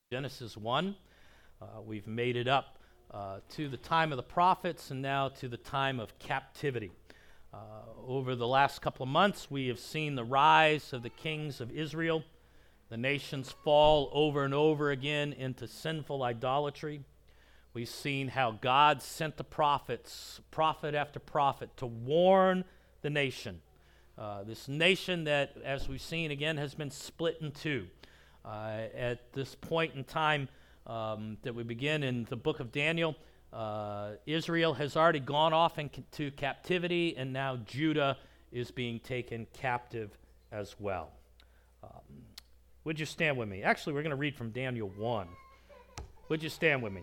Genesis 1. We've made it up to the time of the prophets and now to the time of captivity. Over the last couple of months, we have seen the rise of the kings of Israel. The nations fall over and over again into sinful idolatry. We've seen how God sent the prophets, prophet after prophet, to warn the nation. This nation that, as we've seen again, has been split in two. At this point in time that we begin in the book of Daniel, Israel has already gone off into captivity, and now Judah is being taken captive as well. Would you stand with me? Actually, we're going to read from Daniel 1. Would you stand with me?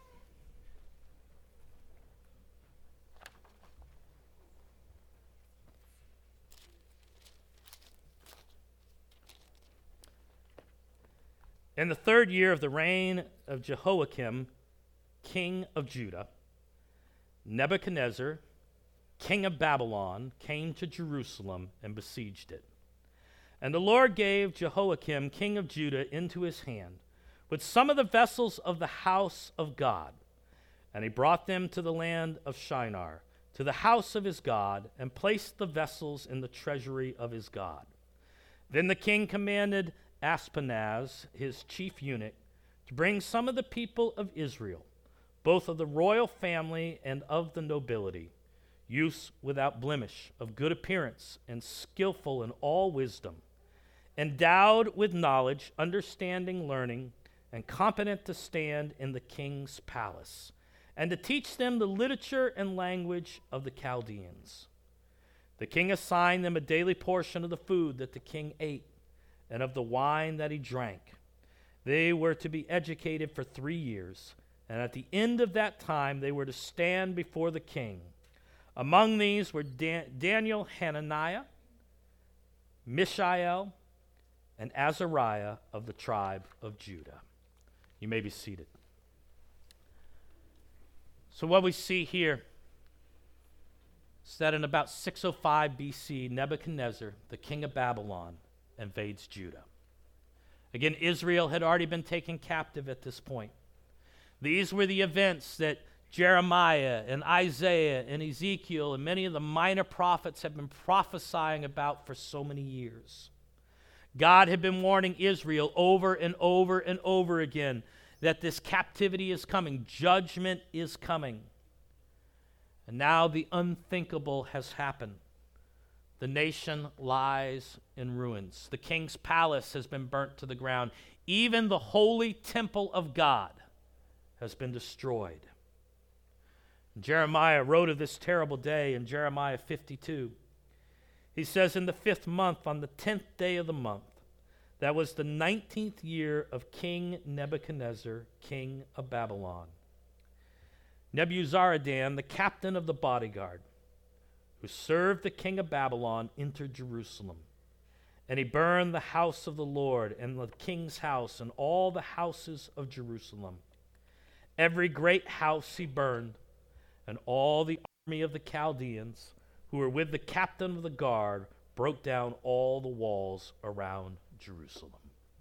In the 3rd year of the reign of Jehoiakim, king of Judah, Nebuchadnezzar, king of Babylon, came to Jerusalem and besieged it. And the Lord gave Jehoiakim, king of Judah, into his hand, with some of the vessels of the house of God. And he brought them to the land of Shinar, to the house of his God, and placed the vessels in the treasury of his God. Then the king commanded Ashpenaz, his chief eunuch, to bring some of the people of Israel, both of the royal family and of the nobility, youths without blemish, of good appearance, and skillful in all wisdom, endowed with knowledge, understanding, learning, and competent to stand in the king's palace, and to teach them the literature and language of the Chaldeans. The king assigned them a daily portion of the food that the king ate, and of the wine that he drank. They were to be educated for 3 years, and at the end of that time they were to stand before the king. Among these were Daniel, Hananiah, Mishael, and Azariah of the tribe of Judah. You may be seated. So what we see here is that in about 605 BC, Nebuchadnezzar, the king of Babylon, invades Judah. Again, Israel had already been taken captive at this point. These were the events that Jeremiah and Isaiah and Ezekiel and many of the minor prophets had been prophesying about for so many years. God had been warning Israel over and over and over again that this captivity is coming, judgment is coming. And now the unthinkable has happened. The nation lies in ruins. The king's palace has been burnt to the ground. Even the holy temple of God has been destroyed. Jeremiah wrote of this terrible day in Jeremiah 52. He says, in the 5th month, on the 10th day of the month, that was the 19th year of King Nebuchadnezzar, king of Babylon, Nebuzaradan, the captain of the bodyguard, who served the king of Babylon, entered Jerusalem. And he burned the house of the Lord and the king's house and all the houses of Jerusalem. Every great house he burned, and all the army of the Chaldeans who were with the captain of the guard broke down all the walls around Jerusalem.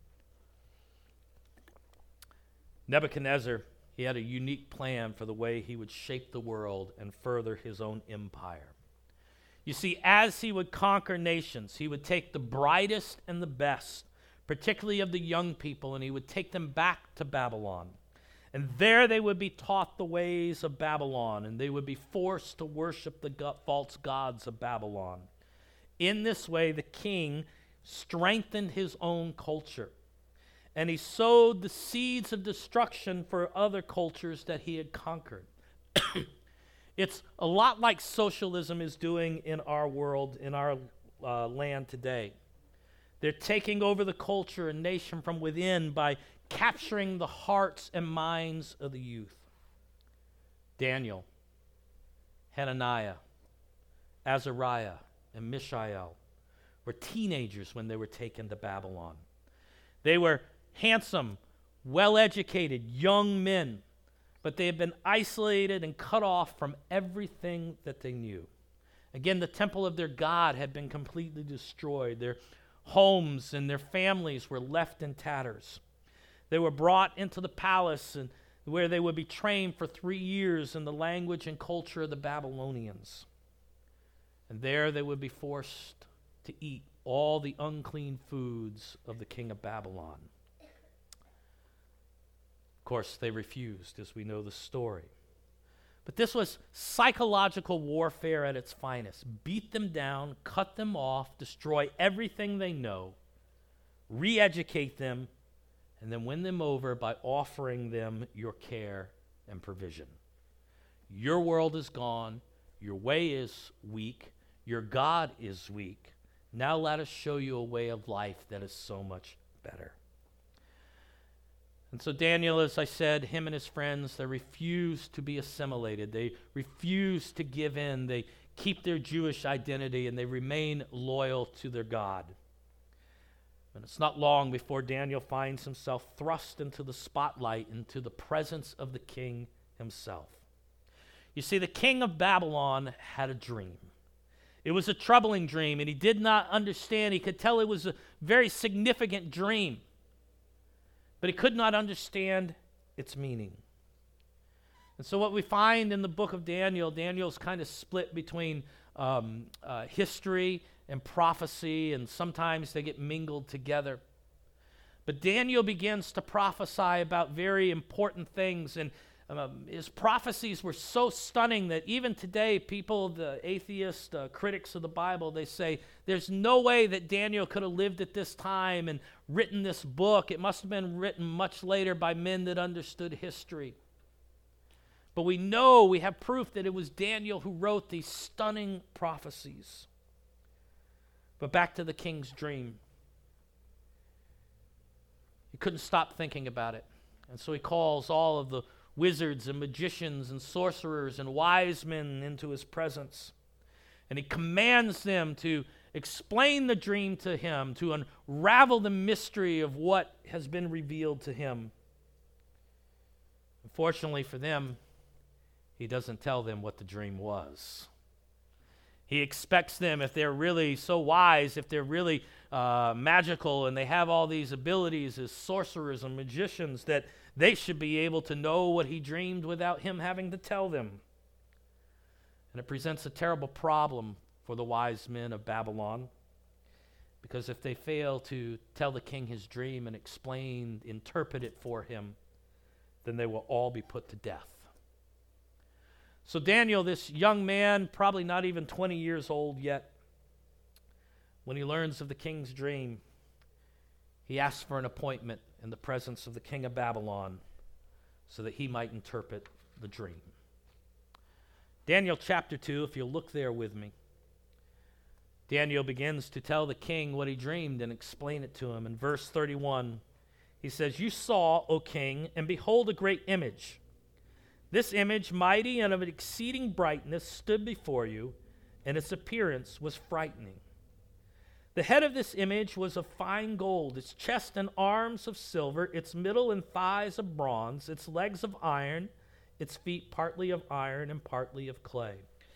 Nebuchadnezzar, he had a unique plan for the way he would shape the world and further his own empire. You see, as he would conquer nations, he would take the brightest and the best, particularly of the young people, and he would take them back to Babylon. And there they would be taught the ways of Babylon, and they would be forced to worship the false gods of Babylon. In this way, the king strengthened his own culture, and he sowed the seeds of destruction for other cultures that he had conquered. It's a lot like socialism is doing in our world, in our land today. They're taking over the culture and nation from within by capturing the hearts and minds of the youth. Daniel, Hananiah, Azariah, and Mishael were teenagers when they were taken to Babylon. They were handsome, well-educated young men, but they had been isolated and cut off from everything that they knew. Again, the temple of their God had been completely destroyed. Their homes and their families were left in tatters. They were brought into the palace and where they would be trained for 3 years in the language and culture of the Babylonians. And there they would be forced to eat all the unclean foods of the king of Babylon. Of course, they refused, as we know the story. But this was psychological warfare at its finest. Beat them down, cut them off, destroy everything they know, re-educate them, and then win them over by offering them your care and provision. Your world is gone. Your way is weak. Your God is weak. Now let us show you a way of life that is so much better. And so Daniel, as I said, him and his friends, they refused to be assimilated. They refused to give in. They keep their Jewish identity, and they remain loyal to their God. And it's not long before Daniel finds himself thrust into the spotlight, into the presence of the king himself. You see, the king of Babylon had a dream. It was a troubling dream, and he did not understand. He could tell it was a very significant dream, but he could not understand its meaning. And so what we find in the book of Daniel, Daniel's kind of split between history and prophecy, and sometimes they get mingled together. But Daniel begins to prophesy about very important things, and his prophecies were so stunning that even today, people, the atheist critics of the Bible, they say, there's no way that Daniel could have lived at this time and written this book. It must have been written much later by men that understood history. But we know, we have proof that it was Daniel who wrote these stunning prophecies. But back to the king's dream. He couldn't stop thinking about it. And so he calls all of the wizards and magicians and sorcerers and wise men into his presence. And he commands them to explain the dream to him, to unravel the mystery of what has been revealed to him. Unfortunately for them, he doesn't tell them what the dream was. He expects them, if they're really so wise, if they're really magical and they have all these abilities as sorcerers and magicians, that they should be able to know what he dreamed without him having to tell them. And it presents a terrible problem for the wise men of Babylon, because if they fail to tell the king his dream and interpret it for him, then they will all be put to death. So Daniel, this young man, probably not even 20 years old yet, when he learns of the king's dream, he asks for an appointment in the presence of the king of Babylon so that he might interpret the dream. Daniel chapter 2, if you'll look there with me. Daniel begins to tell the king what he dreamed and explain it to him. In verse 31, he says, "You saw, O king, and behold a great image. This image, mighty and of an exceeding brightness, stood before you, and its appearance was frightening. The head of this image was of fine gold, its chest and arms of silver, its middle and thighs of bronze, its legs of iron, its feet partly of iron and partly of clay.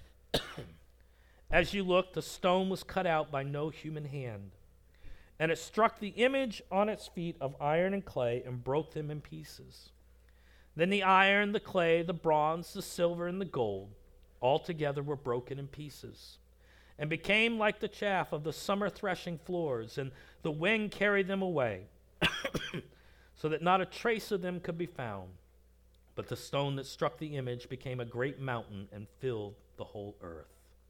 As you looked, the stone was cut out by no human hand, and it struck the image on its feet of iron and clay and broke them in pieces. Then the iron, the clay, the bronze, the silver, and the gold all together were broken in pieces, and became like the chaff of the summer threshing floors, and the wind carried them away, so that not a trace of them could be found. But the stone that struck the image became a great mountain and filled the whole earth."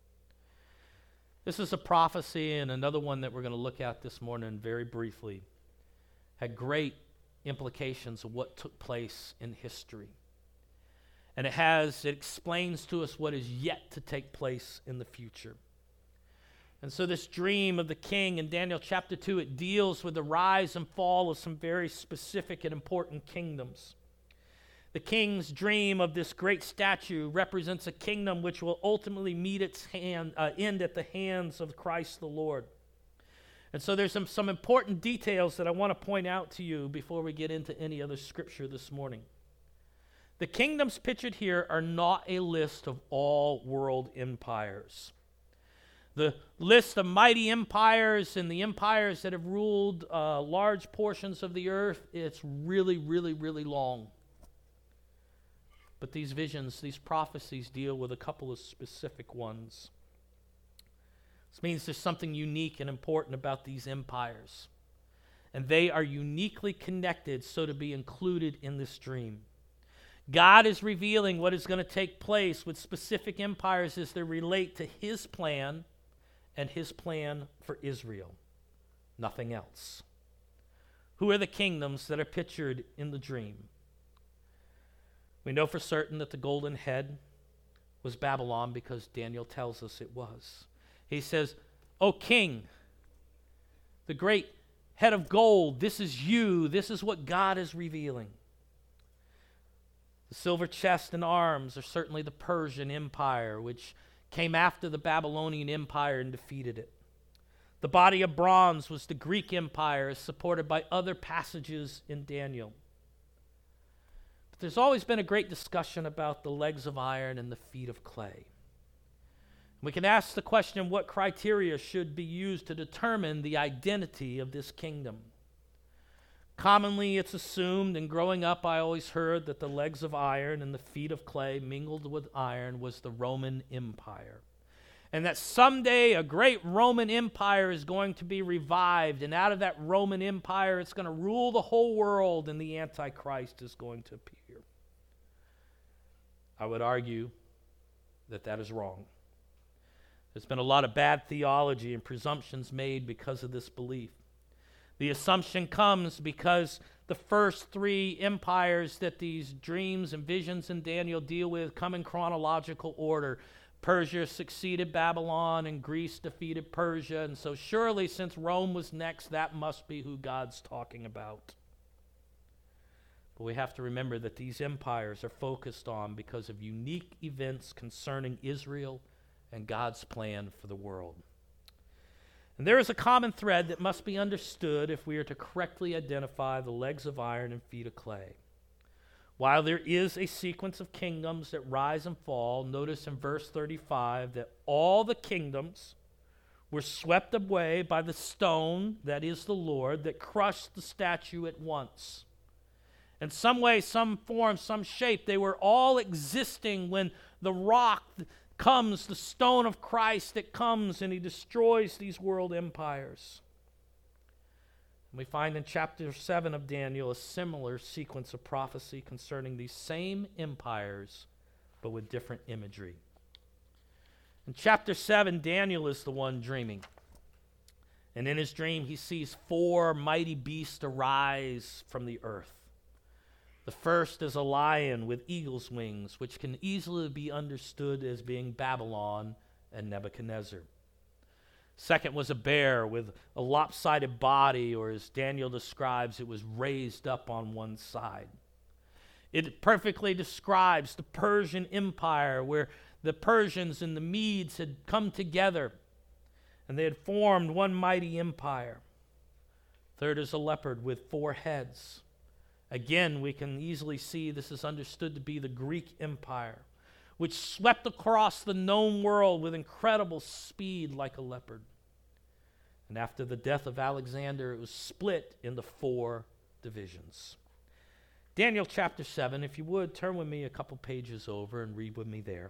This is a prophecy, and another one that we're going to look at this morning very briefly had great implications of what took place in history. And it explains to us what is yet to take place in the future. And so this dream of the king in Daniel chapter 2, it deals with the rise and fall of some very specific and important kingdoms. The king's dream of this great statue represents a kingdom which will ultimately meet its end at the hands of Christ the Lord. And so there's some important details that I want to point out to you before we get into any other scripture this morning. The kingdoms pictured here are not a list of all world empires. The list of mighty empires and the empires that have ruled large portions of the earth, it's really, really, really long. But these visions, these prophecies deal with a couple of specific ones. This means there's something unique and important about these empires. And they are uniquely connected so to be included in this dream. God is revealing what is going to take place with specific empires as they relate to his plan and his plan for Israel. Nothing else. Who are the kingdoms that are pictured in the dream? We know for certain that the golden head was Babylon because Daniel tells us it was. He says, "O king, the great head of gold, this is you. This is what God is revealing." The silver chest and arms are certainly the Persian Empire, which came after the Babylonian Empire and defeated it. The body of bronze was the Greek Empire, as supported by other passages in Daniel. But there's always been a great discussion about the legs of iron and the feet of clay. We can ask the question, what criteria should be used to determine the identity of this kingdom? Commonly, it's assumed, and growing up I always heard that the legs of iron and the feet of clay mingled with iron was the Roman Empire. And that someday a great Roman Empire is going to be revived, and out of that Roman Empire it's going to rule the whole world, and the Antichrist is going to appear. I would argue that that is wrong. There's been a lot of bad theology and presumptions made because of this belief. The assumption comes because the first three empires that these dreams and visions in Daniel deal with come in chronological order. Persia succeeded Babylon and Greece defeated Persia, and so surely since Rome was next, that must be who God's talking about. But we have to remember that these empires are focused on because of unique events concerning Israel and God's plan for the world. And there is a common thread that must be understood if we are to correctly identify the legs of iron and feet of clay. While there is a sequence of kingdoms that rise and fall, notice in verse 35 that all the kingdoms were swept away by the stone, that is the Lord, that crushed the statue at once. In some way, some form, some shape, they were all existing when the rock comes, the stone of Christ that comes, and he destroys these world empires. And we find in chapter 7 of Daniel a similar sequence of prophecy concerning these same empires, but with different imagery. In chapter 7, Daniel is the one dreaming. And in his dream, he sees 4 mighty beasts arise from the earth. The first is a lion with eagle's wings, which can easily be understood as being Babylon and Nebuchadnezzar. Second was a bear with a lopsided body, or as Daniel describes, it was raised up on one side. It perfectly describes the Persian Empire, where the Persians and the Medes had come together, and they had formed one mighty empire. Third is a leopard with 4 heads. Again, we can easily see this is understood to be the Greek Empire, which swept across the known world with incredible speed like a leopard. And after the death of Alexander, it was split into 4 divisions. Daniel chapter 7, if you would, turn with me a couple pages over and read with me there.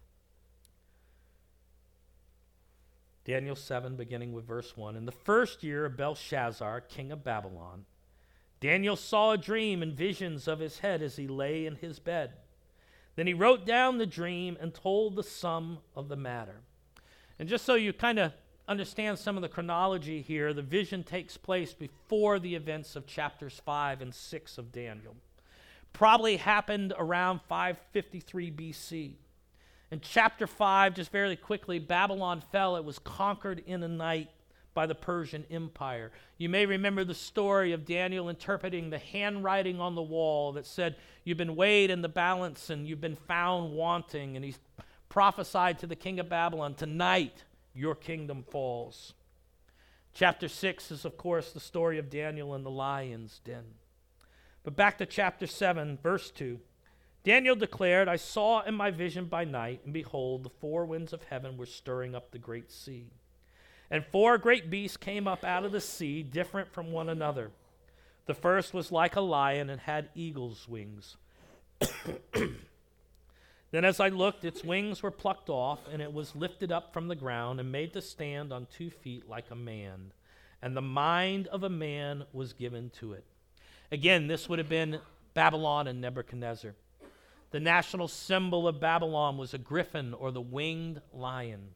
Daniel 7, beginning with verse 1. In the first year of Belshazzar, king of Babylon, Daniel saw a dream and visions of his head as he lay in his bed. Then he wrote down the dream and told the sum of the matter. And just so you kind of understand some of the chronology here, the vision takes place before the events of chapters 5 and 6 of Daniel. Probably happened around 553 BC. In chapter 5, just very quickly, Babylon fell. It was conquered in a night by the Persian Empire. You may remember the story of Daniel interpreting the handwriting on the wall that said, "You've been weighed in the balance and you've been found wanting." And he prophesied to the king of Babylon, "Tonight your kingdom falls." Chapter 6 is, of course, the story of Daniel in the lion's den. But back to chapter 7, verse 2. Daniel declared, I saw in my vision by night, and behold, the four winds of heaven were stirring up the great sea. And four great beasts came up out of the sea, different from one another. The first was like a lion and had eagle's wings. Then as I looked, its wings were plucked off, and it was lifted up from the ground and made to stand on 2 feet like a man. And the mind of a man was given to it. Again, this would have been Babylon and Nebuchadnezzar. The national symbol of Babylon was a griffin, or the winged lion.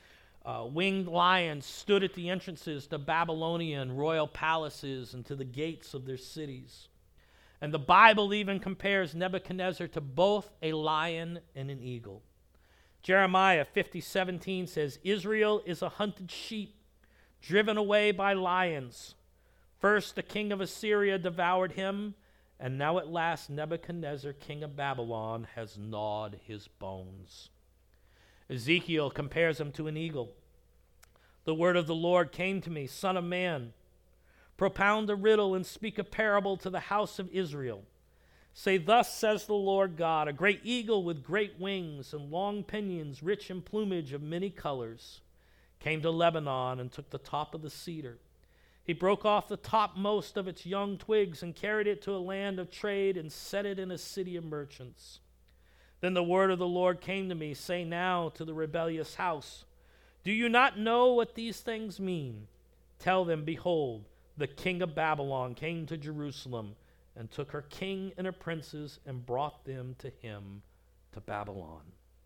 Winged lions stood at the entrances to Babylonian royal palaces and to the gates of their cities. And the Bible even compares Nebuchadnezzar to both a lion and an eagle. Jeremiah 50:17 says, Israel is a hunted sheep, driven away by lions. First the king of Assyria devoured him, and now at last Nebuchadnezzar, king of Babylon, has gnawed his bones. Ezekiel compares him to an eagle. The word of the Lord came to me, Son of man, propound a riddle and speak a parable to the house of Israel. Say, thus says the Lord God, a great eagle with great wings and long pinions, rich in plumage of many colors, came to Lebanon and took the top of the cedar. He broke off the topmost of its young twigs and carried it to a land of trade and set it in a city of merchants. Then the word of the Lord came to me, say now to the rebellious house, do you not know what these things mean? Tell them, behold, the king of Babylon came to Jerusalem and took her king and her princes and brought them to him to Babylon.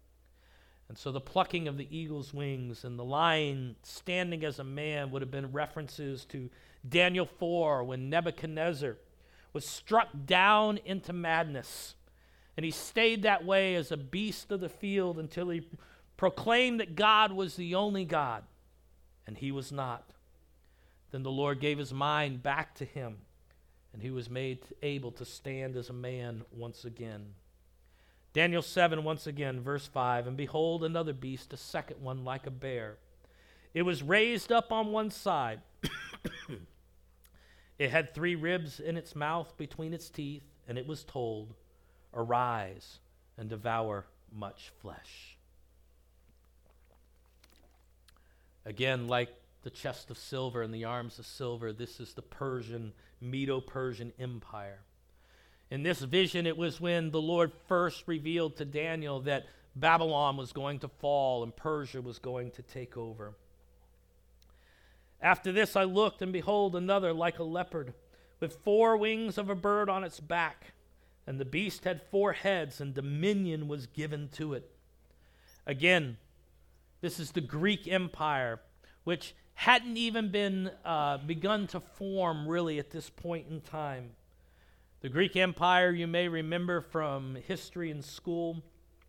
And so the plucking of the eagle's wings and the lion standing as a man would have been references to Daniel 4 when Nebuchadnezzar was struck down into madness. And he stayed that way as a beast of the field until he proclaimed that God was the only God, and he was not. Then the Lord gave his mind back to him, and he was made able to stand as a man once again. Daniel 7, once again, verse 5, and behold, another beast, a second one like a bear. It was raised up on one side. It had 3 ribs in its mouth between its teeth, and it was told, arise and devour much flesh. Again, like the chest of silver and the arms of silver, this is the Persian, Medo-Persian Empire. In this vision, it was when the Lord first revealed to Daniel that Babylon was going to fall and Persia was going to take over. After this I looked, and behold, another like a leopard, with 4 wings of a bird on its back. And the beast had 4 heads, and dominion was given to it. Again, this is the Greek Empire, which hadn't even been begun to form really at this point in time. The Greek Empire, you may remember from history in school,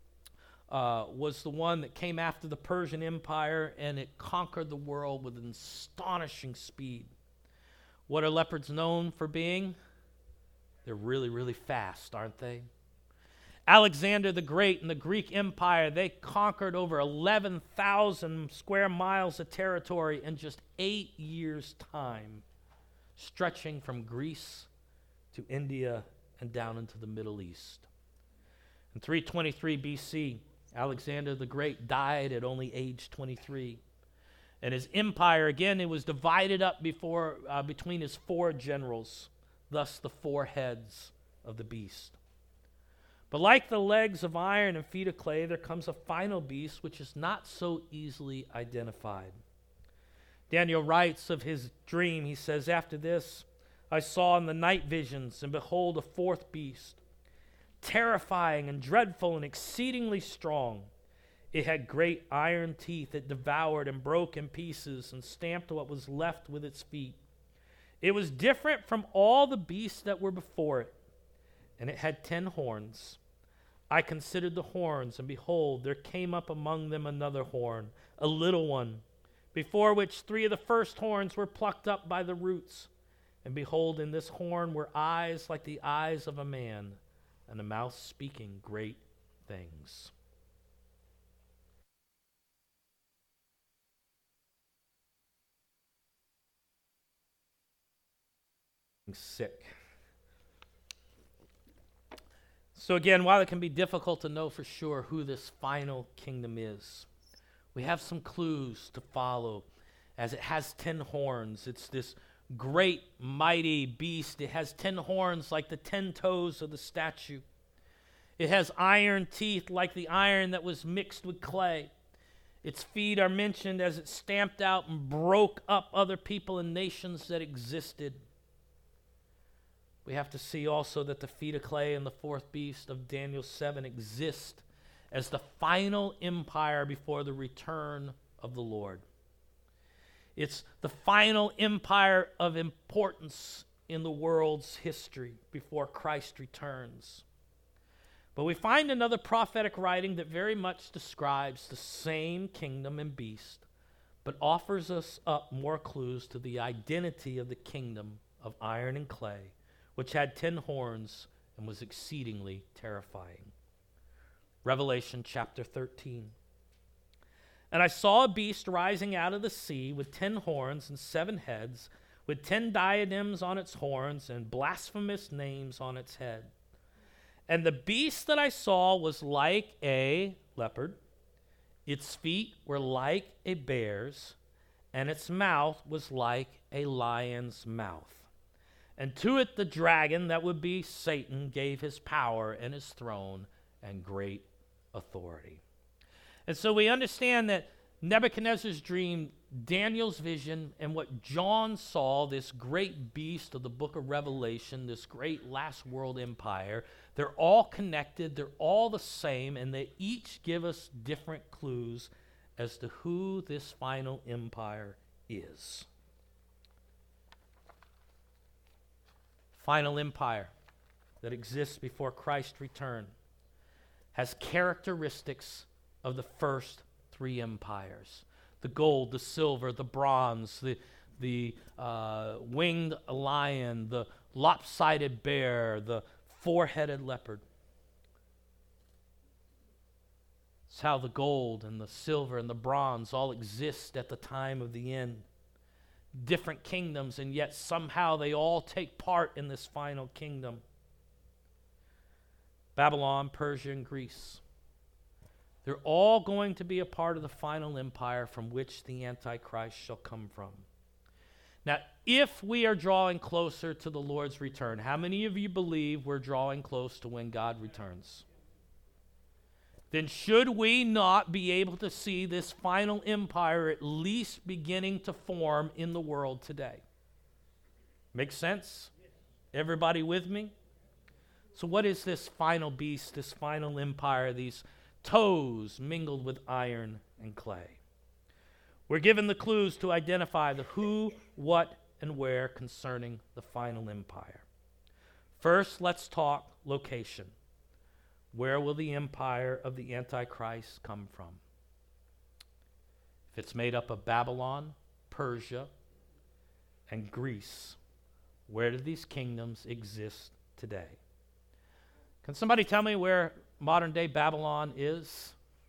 was the one that came after the Persian Empire, and it conquered the world with an astonishing speed. What are leopards known for being? They're really, really fast, aren't they? Alexander the Great and the Greek Empire, they conquered over 11,000 square miles of territory in just 8 years' time, stretching from Greece to India and down into the Middle East. In 323 BC, Alexander the Great died at only age 23. And his empire, again, it was divided up between his 4 generals, thus the 4 heads of the beast. But like the legs of iron and feet of clay, there comes a final beast which is not so easily identified. Daniel writes of his dream. He says, after this, I saw in the night visions, and behold, a 4th beast, terrifying and dreadful and exceedingly strong. It had great iron teeth. It devoured and broke in pieces and stamped what was left with its feet. It was different from all the beasts that were before it, and it had 10 horns. I considered the horns, and behold, there came up among them another horn, a little one, before which 3 of the first horns were plucked up by the roots. And behold, in this horn were eyes like the eyes of a man, and a mouth speaking great things. Sick. So again, while it can be difficult to know for sure who this final kingdom is, we have some clues to follow, as it has 10 horns. It's this great, mighty beast. It has 10 horns like the 10 toes of the statue. It has iron teeth like the iron that was mixed with clay. Its feet are mentioned as it stamped out and broke up other people and nations that existed. We have to see also that the feet of clay and the fourth beast of Daniel 7 exist as the final empire before the return of the Lord. It's the final empire of importance in the world's history before Christ returns. But we find another prophetic writing that very much describes the same kingdom and beast, but offers us up more clues to the identity of the kingdom of iron and clay, which had 10 horns and was exceedingly terrifying. Revelation chapter 13. And I saw a beast rising out of the sea with 10 horns and 7 heads, with 10 diadems on its horns and blasphemous names on its head. And the beast that I saw was like a leopard. Its feet were like a bear's, and its mouth was like a lion's mouth. And to it the dragon, that would be Satan, gave his power and his throne and great authority. And so we understand that Nebuchadnezzar's dream, Daniel's vision, and what John saw, this great beast of the book of Revelation, this great last world empire, they're all connected, they're all the same, and they each give us different clues as to who this final empire is. Final empire that exists before Christ's return has characteristics of the first 3 empires: the gold, the silver, the bronze, the winged lion, the lopsided bear, the 4-headed leopard. It's how the gold and the silver and the bronze all exist at the time of the end. Different kingdoms, and yet somehow they all take part in this final kingdom. Babylon, Persia, and Greece. They're all going to be a part of the final empire from which the Antichrist shall come from. Now, if we are drawing closer to the Lord's return, how many of you believe we're drawing close to when God returns? Then should we not be able to see this final empire at least beginning to form in the world today? Make sense? Everybody with me? So what is this final beast, this final empire, these toes mingled with iron and clay? We're given the clues to identify the who, what, and where concerning the final empire. First, let's talk location. Where will the empire of the Antichrist come from? If it's made up of Babylon, Persia, and Greece, where do these kingdoms exist today? Can somebody tell me where modern-day Babylon is?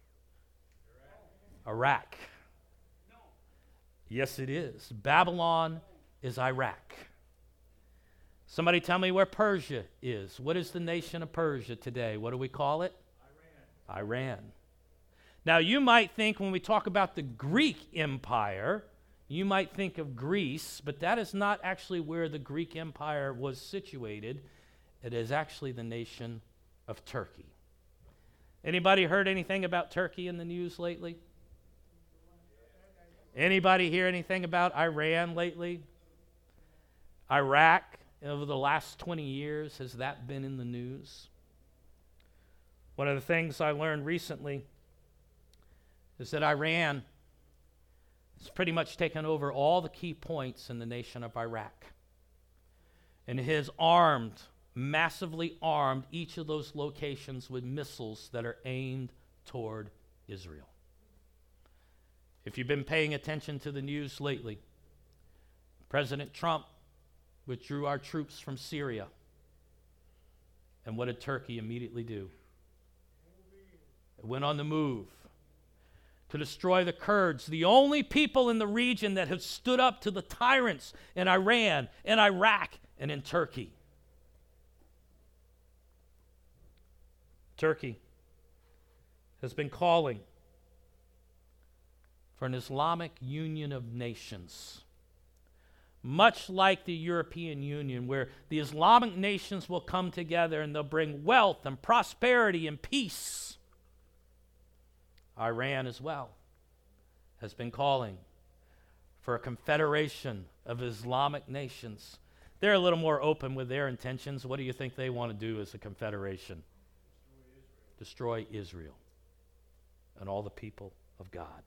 Iraq. No. Yes, it is. Babylon is Iraq. Somebody tell me where Persia is. What is the nation of Persia today? What do we call it? Iran. Now, you might think when we talk about the Greek Empire, you might think of Greece, but that is not actually where the Greek Empire was situated. It is actually the nation of Turkey. Anybody heard anything about Turkey in the news lately? Anybody hear anything about Iran lately? Iraq, over the last 20 years, has that been in the news? One of the things I learned recently is that Iran has pretty much taken over all the key points in the nation of Iraq. And has armed, massively armed each of those locations with missiles that are aimed toward Israel. If you've been paying attention to the news lately, President Trump withdrew our troops from Syria. And what did Turkey immediately do? It went on the move to destroy the Kurds, the only people in the region that have stood up to the tyrants in Iran, in Iraq, and in Turkey. Turkey has been calling for an Islamic Union of Nations, much like the European Union, where the Islamic nations will come together and they'll bring wealth and prosperity and peace. Iran as well has been calling for a confederation of Islamic nations. They're a little more open with their intentions. What do you think they want to do as a confederation? Destroy Israel and all the people of God.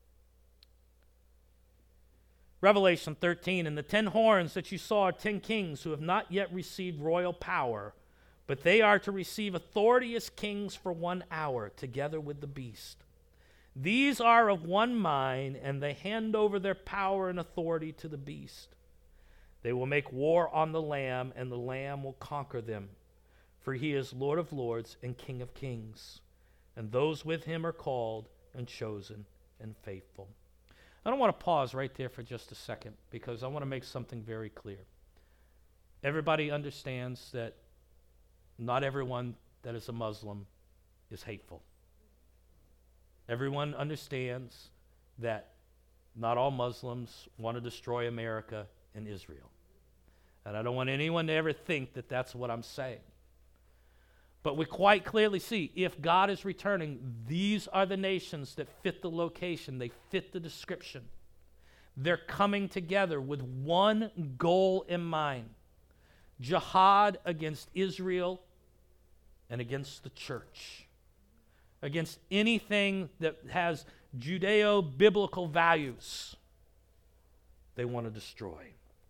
Revelation 13, and the 10 horns that you saw are 10 kings who have not yet received royal power, but they are to receive authority as kings for 1 hour, together with the beast. These are of one mind, and they hand over their power and authority to the beast. They will make war on the Lamb, and the Lamb will conquer them, for he is Lord of lords and King of kings, and those with him are called and chosen and faithful. I don't want to pause right there for just a second, because I want to make something very clear. Everybody understands that not everyone that is a Muslim is hateful. Everyone understands that not all Muslims want to destroy America and Israel. And I don't want anyone to ever think that that's what I'm saying. But we quite clearly see, if God is returning, these are the nations that fit the location. They fit the description. They're coming together with one goal in mind: jihad against Israel and against the church, against anything that has Judeo-biblical values they want to destroy.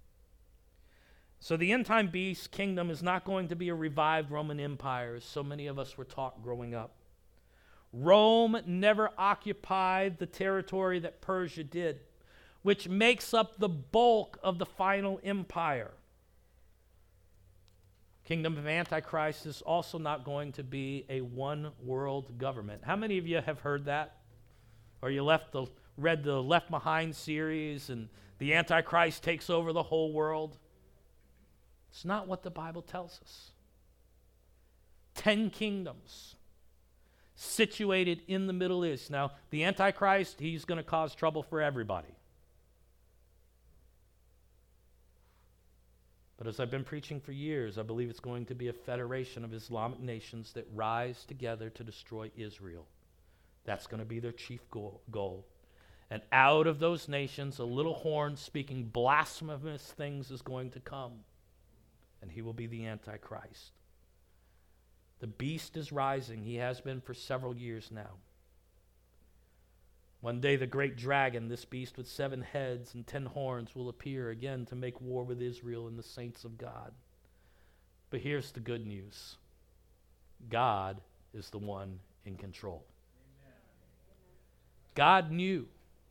So the end-time beast kingdom is not going to be a revived Roman Empire, as so many of us were taught growing up. Rome never occupied the territory that Persia did, which makes up the bulk of the final empire. Kingdom of Antichrist is also not going to be a one-world government. How many of you have heard that? Or you read the Left Behind series, and the Antichrist takes over the whole world? It's not what the Bible tells us. 10 kingdoms situated in the Middle East. Now, the Antichrist, he's going to cause trouble for everybody. But as I've been preaching for years, I believe it's going to be a federation of Islamic nations that rise together to destroy Israel. That's going to be their chief goal. And out of those nations, a little horn speaking blasphemous things is going to come. And he will be the Antichrist. The beast is rising. He has been for several years now. One day the great dragon, this beast with 7 heads and 10 horns, will appear again to make war with Israel and the saints of God. But here's the good news. God is the one in control. Amen. God knew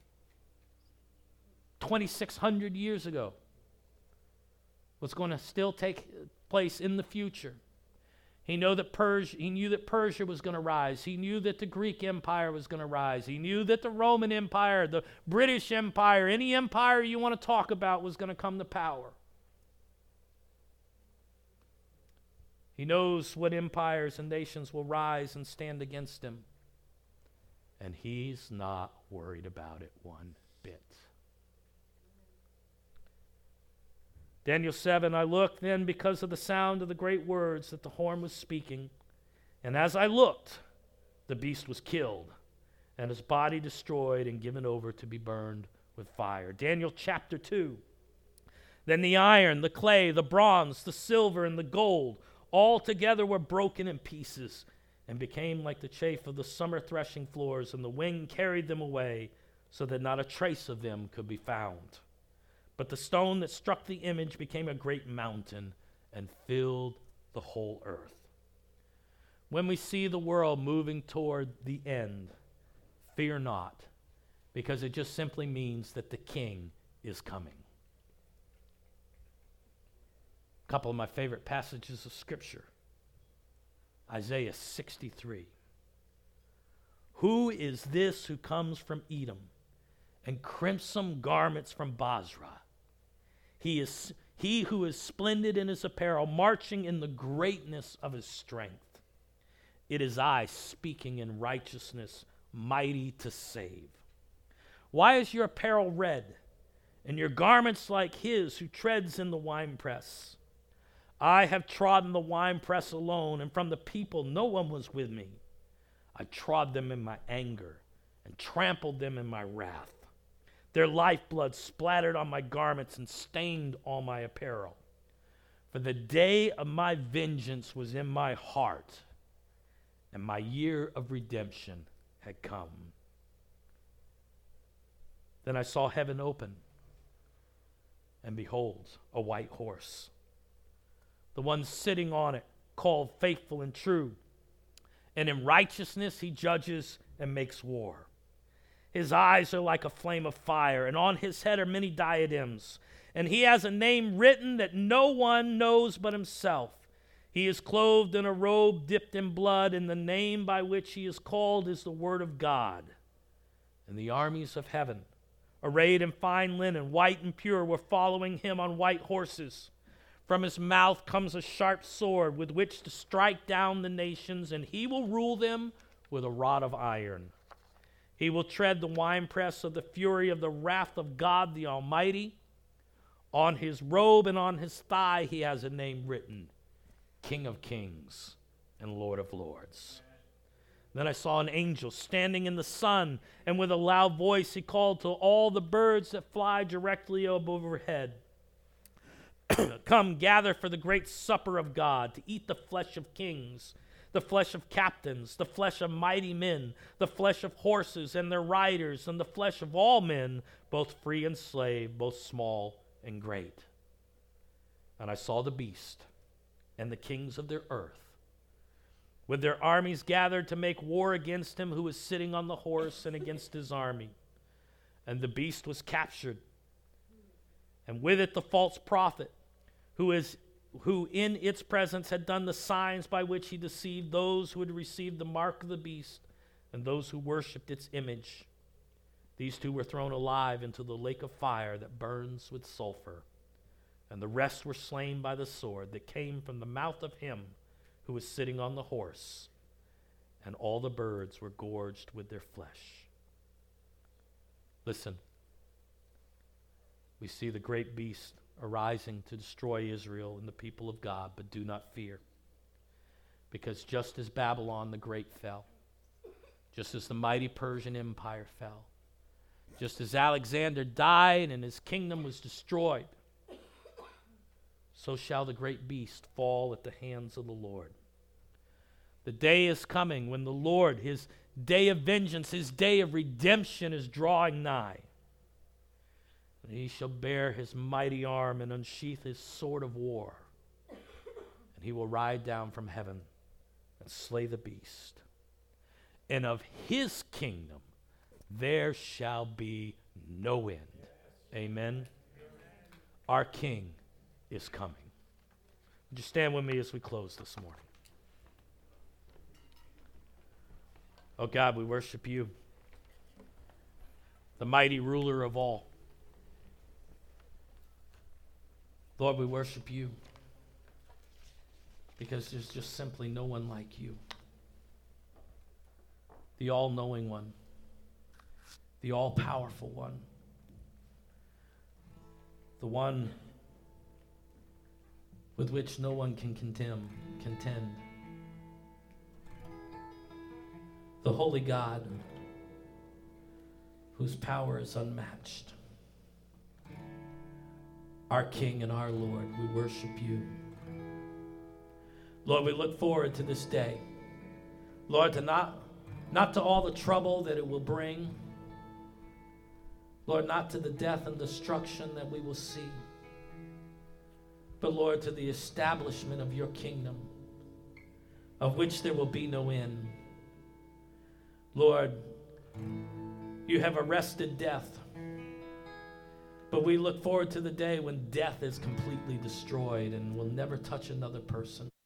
2,600 years ago what's going to still take place in the future. He knew that Persia was going to rise. He knew that the Greek Empire was going to rise. He knew that the Roman Empire, the British Empire, any empire you want to talk about was going to come to power. He knows what empires and nations will rise and stand against him. And he's not worried about it one bit. Daniel 7, I looked then because of the sound of the great words that the horn was speaking. And as I looked, the beast was killed, and his body destroyed and given over to be burned with fire. Daniel chapter 2. Then the iron, the clay, the bronze, the silver, and the gold all together were broken in pieces and became like the chaff of the summer threshing floors, and the wind carried them away so that not a trace of them could be found. But the stone that struck the image became a great mountain and filled the whole earth. When we see the world moving toward the end, fear not, because it just simply means that the king is coming. A couple of my favorite passages of Scripture. Isaiah 63. Who is this who comes from Edom, and crimson garments from Basra? He who is splendid in his apparel, marching in the greatness of his strength. It is I speaking in righteousness, mighty to save. Why is your apparel red, and your garments like his who treads in the winepress? I have trodden the winepress alone, and from the people no one was with me. I trod them in my anger and trampled them in my wrath. Their lifeblood splattered on my garments and stained all my apparel. For the day of my vengeance was in my heart, and my year of redemption had come. Then I saw heaven open, and behold, a white horse. The one sitting on it, called Faithful and True, and in righteousness he judges and makes war. His eyes are like a flame of fire, and on his head are many diadems. And he has a name written that no one knows but himself. He is clothed in a robe dipped in blood, and the name by which he is called is the Word of God. And the armies of heaven, arrayed in fine linen, white and pure, were following him on white horses. From his mouth comes a sharp sword with which to strike down the nations, and he will rule them with a rod of iron. He will tread the winepress of the fury of the wrath of God the Almighty. On his robe and on his thigh he has a name written, King of Kings and Lord of Lords. Then I saw an angel standing in the sun, and with a loud voice he called to all the birds that fly directly overhead, Come, gather for the great supper of God, to eat the flesh of kings, the flesh of captains, the flesh of mighty men, the flesh of horses and their riders, and the flesh of all men, both free and slave, both small and great. And I saw the beast and the kings of their earth, with their armies gathered to make war against him who was sitting on the horse and against his army. And the beast was captured, and with it the false prophet, who in its presence had done the signs by which he deceived those who had received the mark of the beast and those who worshipped its image. These two were thrown alive into the lake of fire that burns with sulfur, and the rest were slain by the sword that came from the mouth of him who was sitting on the horse, and all the birds were gorged with their flesh. Listen, we see the great beast arising to destroy Israel and the people of God, but do not fear. Because just as Babylon the Great fell, just as the mighty Persian Empire fell, just as Alexander died and his kingdom was destroyed, so shall the great beast fall at the hands of the Lord. The day is coming when the Lord, his day of vengeance, his day of redemption is drawing nigh. And he shall bear his mighty arm and unsheath his sword of war. And he will ride down from heaven and slay the beast. And of his kingdom there shall be no end. Amen. Our King is coming. Would you stand with me as we close this morning? Oh God, we worship you, the mighty ruler of all. Lord, we worship you because there's just simply no one like you. The all-knowing one, the all-powerful one, the one with which no one can contend. The holy God, whose power is unmatched. Our King and our Lord, we worship you. Lord, we look forward to this day. Lord, to not to all the trouble that it will bring. Lord, not to the death and destruction that we will see. But Lord, to the establishment of your kingdom, of which there will be no end. Lord, you have arrested death. But we look forward to the day when death is completely destroyed and will never touch another person.